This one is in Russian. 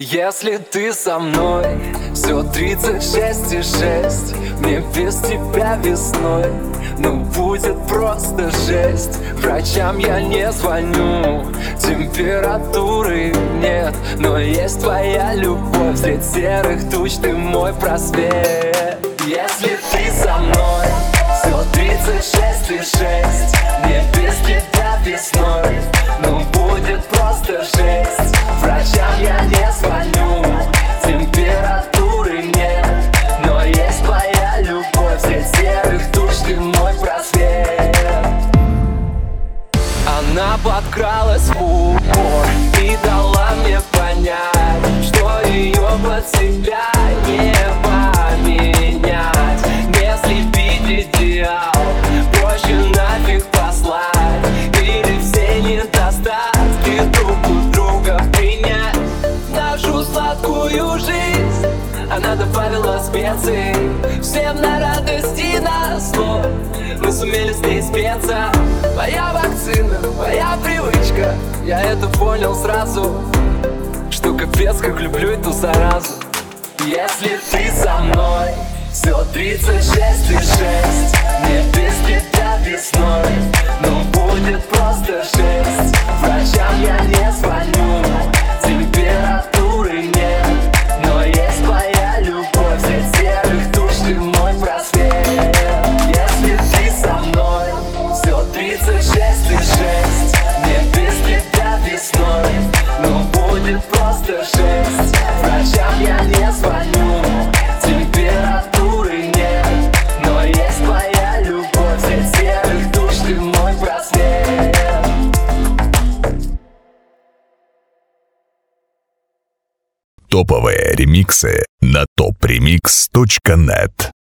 Если ты со мной, все 36,6. Мне без тебя весной, ну будет просто жесть. Врачам я не звоню, температуры нет, но есть твоя любовь. Средь серых туч ты мой просвет. Если ты со мной, все 36,6. Мне без тебя весной, ну будет просто жесть. Врачам я не звоню, температуры нет, но есть твоя любовь. Средь серых туч ты мой просвет. Она подкралась в упор и дала мне понять, что ее под себя не поменять. Не слепить идеал, проще нафиг послать, или все недостатки друг у друга принять. Нашу сладкую жизнь она добавила специй, всем на радость и на зло. Мы сумели с ней спеться. Моя вакцина, моя привычка, я это понял сразу, что капец как люблю эту заразу. Если ты со мной, все 36,6. Мне без тебя весной, ну будет просто жесть. Врачам я не звоню, температуры нет, но есть твоя любовь. Средь серых туч ты мой просвет. Если ты со мной, все 36,6. Мне без тебя весной, ну будет просто жесть. Врачам я не звоню, температуры нет, но есть твоя любовь. Средь серых туч ты мой просвет. Топовые ремиксы на topremix.net.